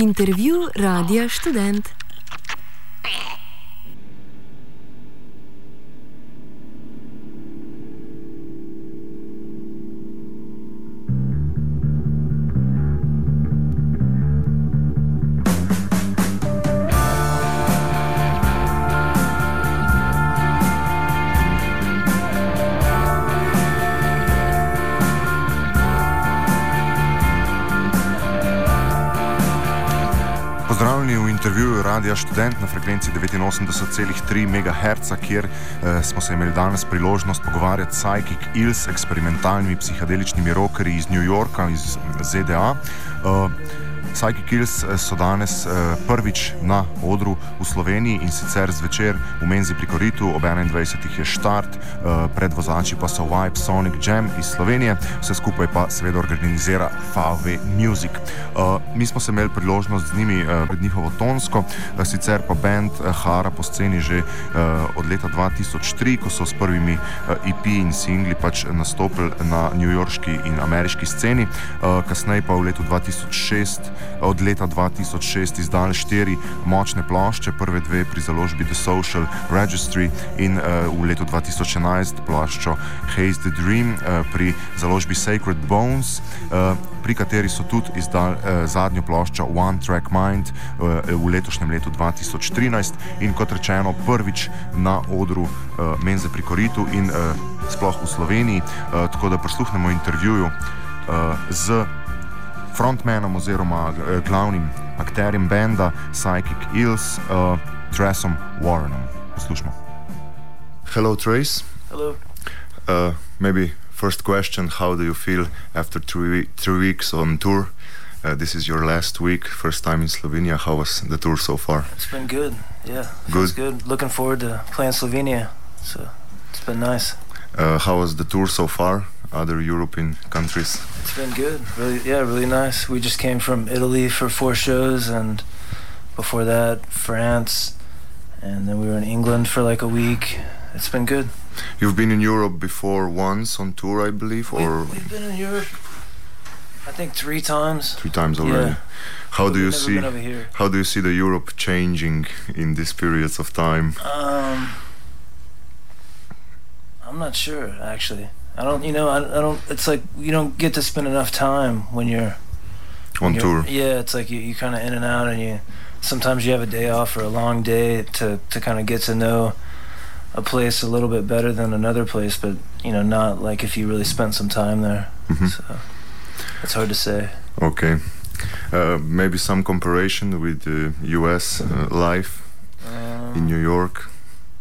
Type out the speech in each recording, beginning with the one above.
Intervju Radia Študent. Pozdravljeni v intervjuju Radia Študent na frekvenci 89,3 MHz, kjer smo se imeli danes priložnost pogovarjati s Psychic Ills, eksperimentalnimi psihadeličnimi rockerji iz New Yorka, iz ZDA. Psychic Ills so danes prvič na odru v Sloveniji in sicer zvečer v Menzi pri Koritu, ob 21. je štart, pred vozači pa so Vibe Sonic Jam iz Slovenije, vse skupaj pa seveda organizira VV Music. Mi smo se imeli priložnost z njimi pred njihovo tonsko, sicer pa band hara po sceni že od leta 2003, ko so s prvimi EP in singli pač nastopili na newyorški in ameriški sceni, kasneje pa v letu 2006 od leta 2006 izdali 4 močne plošče, prve dve pri založbi The Social Registry in v letu 2011 ploščo Haze the Dream pri založbi Sacred Bones, pri kateri so tudi izdali zadnjo ploščo One Track Mind v letošnjem letu 2013 in kot rečeno prvič na odru Menze pri Koritu in sploh v Sloveniji, tako da prisluhnemo intervjuju z frontmanom oziroma glavnim akterjem benda Psychic Ills, Trasom Warrenom. Poslušamo. Hello, Trace. Hello. Maybe first question, how do you feel after 3 weeks on tour? This is your last week, first time in Slovenia. How was the tour so far? It's been good, yeah. Good. It's good. Looking forward to playing Slovenia, so it's been nice. How was the tour so far? Other European countries? It's been good, really nice. We just came from Italy for 4 shows, and before that France, and then we were in England for like a week. It's been good. You've been in Europe before once on tour, I believe, or we've been in Europe I think 3 times. 3 times already. Yeah. How do you Never see been over here. how do you see the Europe changing in these periods of time? I'm not sure actually. I don't it's like you don't get to spend enough time when you're On tour? Yeah, it's like you kind of in and out, and sometimes you have a day off or a long day to kind of get to know a place a little bit better than another place, but not like if you really spent some time there. Mm-hmm. So it's hard to say. Okay. Maybe some comparison with the US life in New York?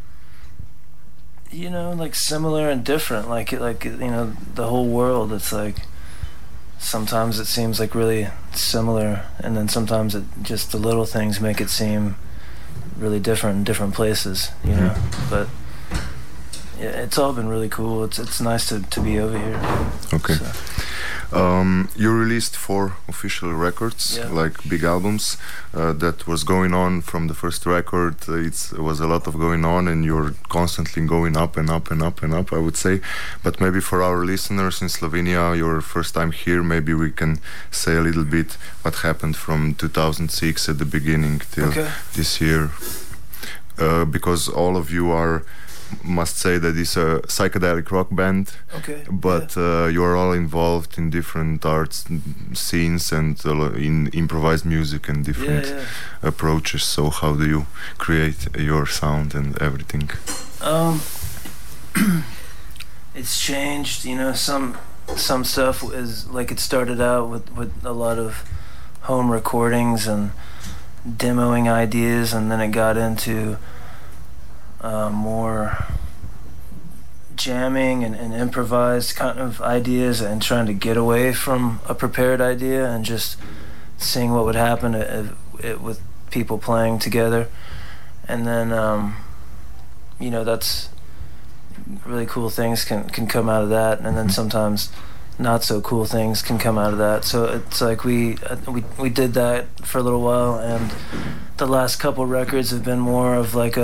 Like similar and different, like the whole world. It's like sometimes it seems like really similar, and then sometimes just the little things make it seem really different in different places, but yeah, it's all been really cool. It's nice to be over here. Okay. So. You released 4 official records, Yeah. like big albums. That was going on from the first record. It was a lot of going on, and you're constantly going up and up and up and up, I would say. But maybe for our listeners in Slovenia, your first time here, maybe we can say a little bit what happened from 2006 at the beginning till this year. Because all of you must say that it's a psychedelic rock band, but you are all involved in different arts scenes and in improvised music and different approaches. So how do you create your sound and everything? It's changed, some stuff is like it started out with a lot of home recordings and demoing ideas, and then it got into more jamming and improvised kind of ideas, and trying to get away from a prepared idea and just seeing what would happen with people playing together. And then that's really cool things can come out of that, and then sometimes not so cool things can come out of that. So it's like we did that for a little while, and the last couple records have been more of like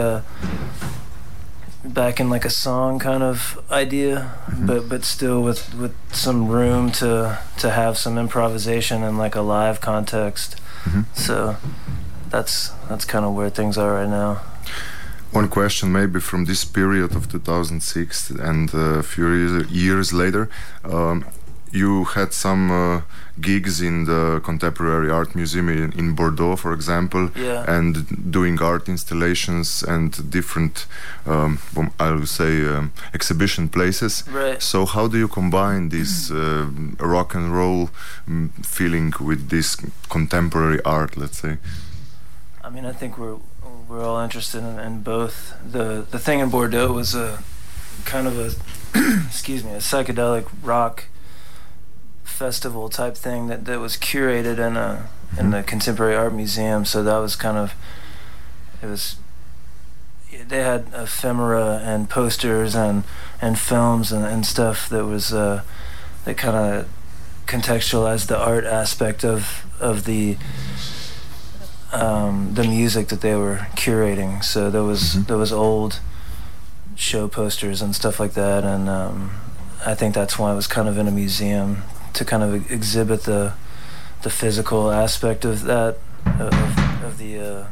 back in like a song kind of idea, but still with some room to have some improvisation and like a live context. So that's kind of where things are right now. One question maybe from this period of 2006 and a few years later, you had some gigs in the Contemporary Art Museum in Bordeaux, for example, and doing art installations and different, I would say, exhibition places. Right. So how do you combine this rock and roll feeling with this contemporary art, let's say? I mean, I think we're all interested in both. The thing in Bordeaux was a kind of a excuse me, a psychedelic rock festival type thing that was curated in the Contemporary Art Museum. So that was kind of, they had ephemera and posters and films and stuff that was that kind of contextualized the art aspect of the music that they were curating. So there was old show posters and stuff like that, and I think that's why it was kind of in a museum, to kind of exhibit the physical aspect of that, of the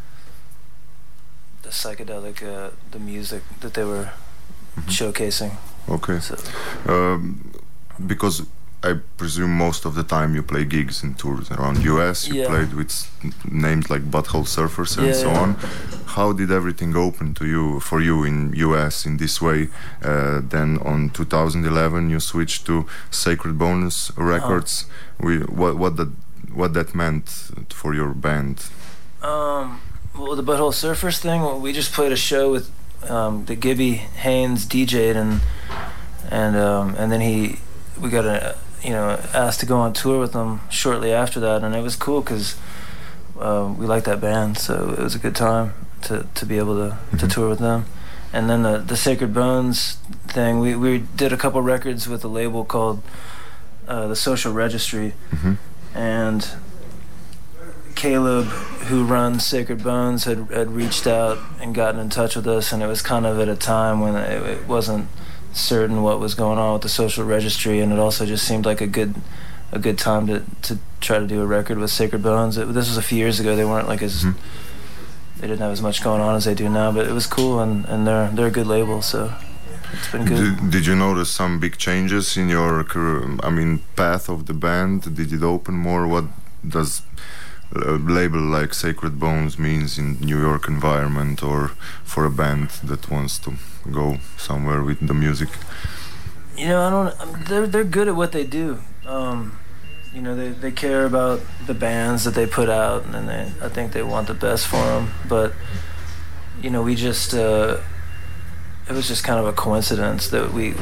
psychedelic, the music that they were showcasing. Okay. So. Because I presume most of the time you play gigs and tours around US. You played with names like Butthole Surfers and so on. How did everything open for you in US in this way? Then on 2011 you switched to Sacred Bones Records. What that meant for your band? Well, the Butthole Surfers thing, we just played a show with the Gibby Haynes DJ'd, and then we got asked to go on tour with them shortly after that, and it was cool because we liked that band, so it was a good time to be able to tour with them. And then the Sacred Bones thing, we did a couple records with a label called the Social Registry, and Caleb, who runs Sacred Bones, had reached out and gotten in touch with us, and it was kind of at a time when it wasn't certain what was going on with the Social Registry, and it also just seemed like a good time to try to do a record with Sacred Bones. This was a few years ago. They weren't like they didn't have as much going on as they do now, but it was cool, and they're a good label, so it's been good. Did you notice some big changes in your path of the band? Did it open more? What does a label like Sacred Bones means in New York environment, or for a band that wants to go somewhere with the music? They're good at what they do. They care about the bands that they put out, and I think they want the best for them. But we just it was just kind of a coincidence that we,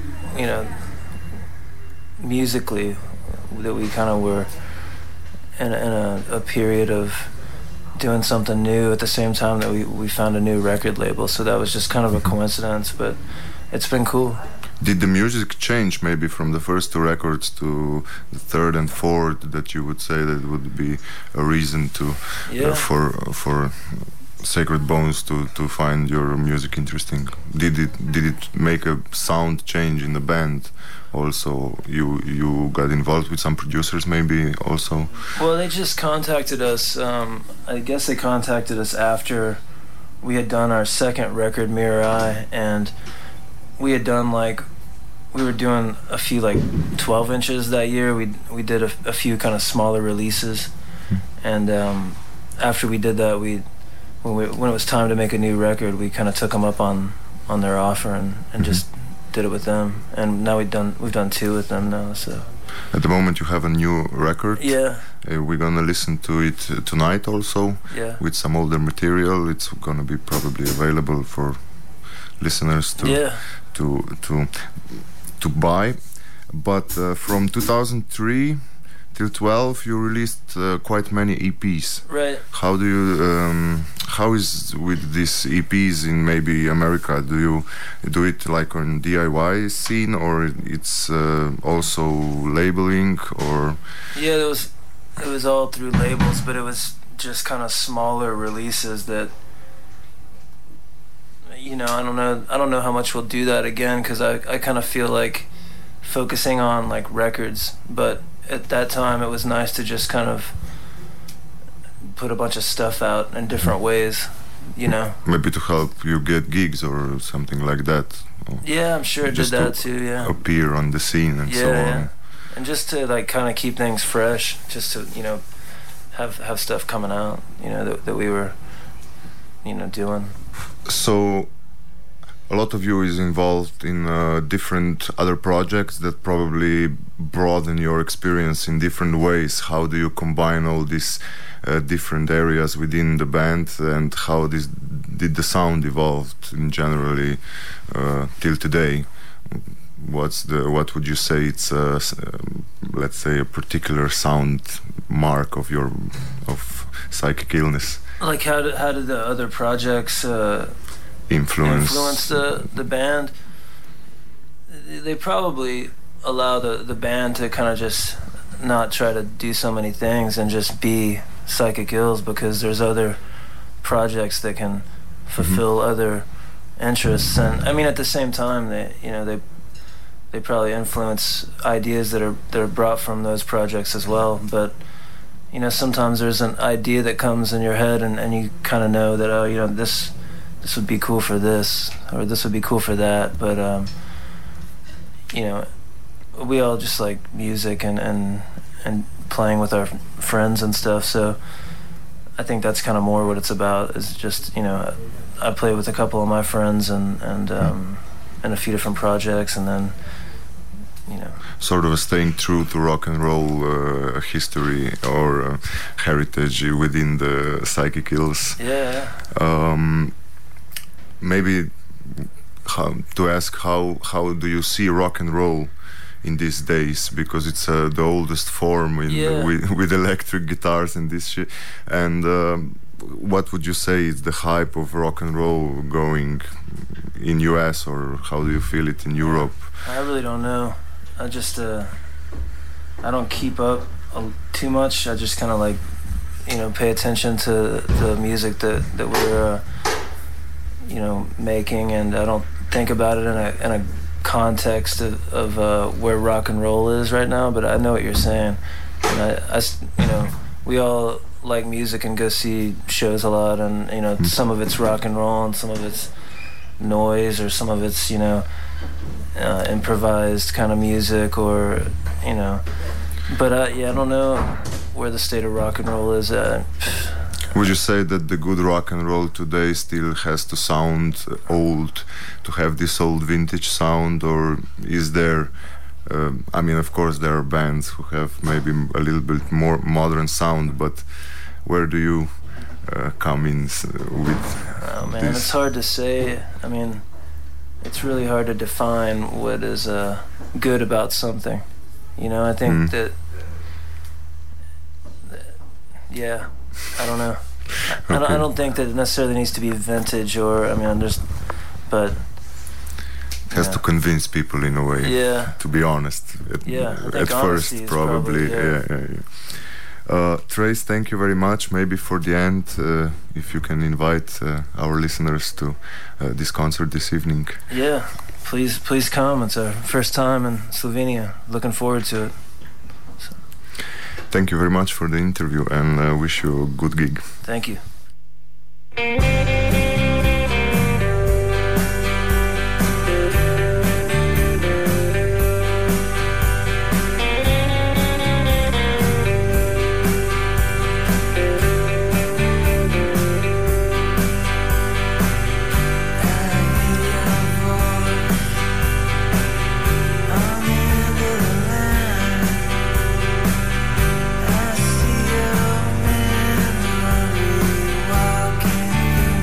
musically, that we kind of were in a period of doing something new at the same time that we found a new record label. So that was just kind of a coincidence, but it's been cool. Did the music change maybe from the first two records to the third and fourth, that you would say that would be a reason to for Sacred Bones to find your music interesting? Did it make a sound change in the band? Also, you got involved with some producers maybe also? Well, they just contacted us. I guess they contacted us after we had done our second record, Mirror Eye, and we had done we were doing a few 12 inches that year. We did a few kind of smaller releases, and after we did that, when it was time to make a new record, we kind of took them up on their offer and just did it with them. And now we've done two with them now. So at the moment you have a new record. Yeah. We're gonna listen to it tonight also. Yeah. With some older material. It's gonna be probably available for listeners to buy. But from 2003 till 12 you released quite many EPs. Right. How do you how is with these EPs in maybe America? Do you do it on DIY scene, or it's also labeling, or? Yeah, it was all through labels, but it was just kind of smaller releases that I don't know how much we'll do that again, because I kind of feel like focusing on records, but at that time it was nice to just kind of put a bunch of stuff out in different ways, you know. Maybe to help you get gigs or something like that. Yeah, I'm sure it did that too. Yeah, appear on the scene and so on. Yeah, and just to like kind of keep things fresh, just to have stuff coming out, that we were, doing. So, a lot of you is involved in different other projects that probably broaden your experience in different ways. How do you combine all these different areas within the band, and how did the sound evolve in generally till today? What would you say it's let's say a particular sound mark of Psychic Illness? Like how did the other projects influence the band? They probably allow the band to kind of just not try to do so many things and just be Psychic Ills, because there's other projects that can fulfill other interests. And I mean, at the same time, they probably influence ideas that are brought from those projects as well. But sometimes there's an idea that comes in your head, and you kind of know that this would be cool for this, or this would be cool for that. But we all just like music and playing with our friends and stuff. So I think that's kind of more what it's about. Is just I play with a couple of my friends and a few different projects, and then sort of staying true to rock and roll history or heritage within the Psychic Ills. Yeah. Maybe to ask how do you see rock and roll in these days, because it's the oldest form with electric guitars and this shit. And what would you say is the hype of rock and roll going in US, or how do you feel it in Europe? I really don't know. I just I don't keep up too much. I just kind of like pay attention to the music that we're making, and I don't think about it in a context of where rock and roll is right now. But I know what you're saying, and I we all like music and go see shows a lot, and some of it's rock and roll and some of it's noise, or some of it's improvised kind of music, or but I don't know where the state of rock and roll is at. Would you say that the good rock and roll today still has to sound old, to have this old vintage sound, or is there I mean, of course there are bands who have maybe a little bit more modern sound, but where do you come in with oh man, this? It's hard to say. I mean, it's really hard to define what is good about something. I think that yeah, I don't know. Okay. I don't think that it necessarily needs to be vintage, or but it has to convince people in a way. Yeah. To be honest. At first, probably. Yeah. Trace, thank you very much. Maybe for the end, if you can invite our listeners to this concert this evening. Yeah, please come. It's our first time in Slovenia. Looking forward to it. So. Thank you very much for the interview, and wish you a good gig. Thank you. Walking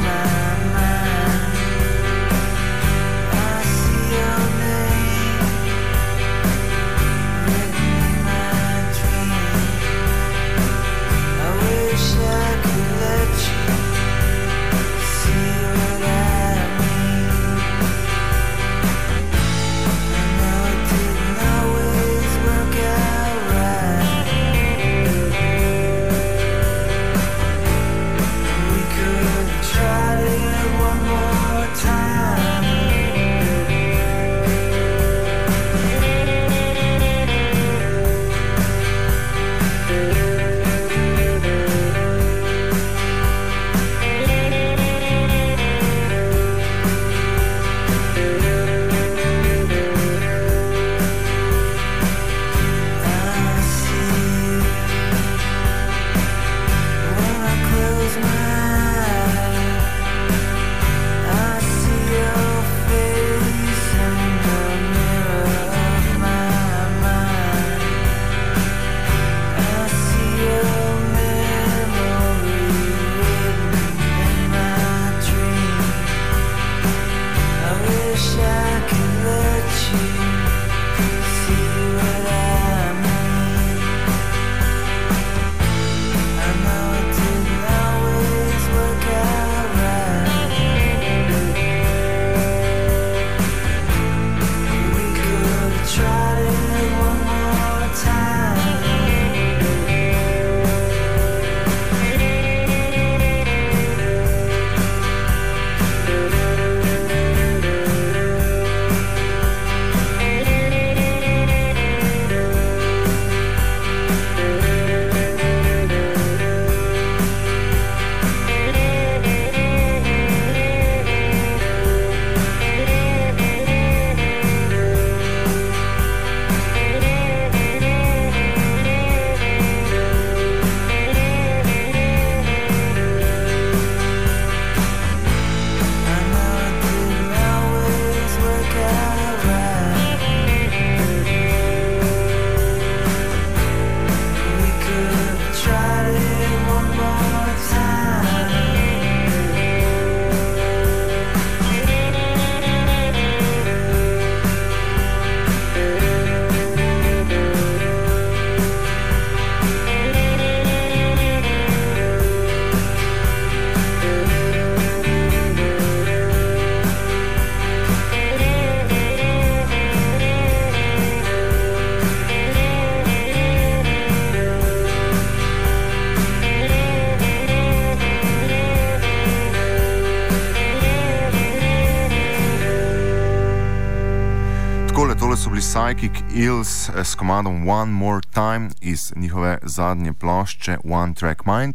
Psychic Ills s komadom One More Time iz njihove zadnje plošče One Track Mind.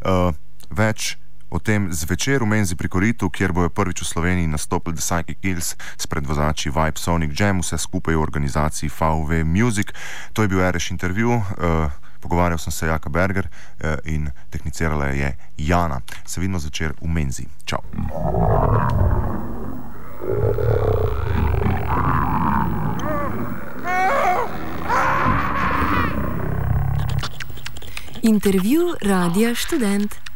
Več o tem zvečer v Menzi pri Koritu, kjer bojo prvič v Sloveniji nastopili The Psychic Ills s predvozači Vibe Sonic Jam, vse skupaj v organizaciji VV Music. To je bil Ereš intervju. Pogovarjal sem se Jaka Berger in tehnicirala je Jana. Se vidimo zvečer v Menzi. Čau. Intervju Radia Študent.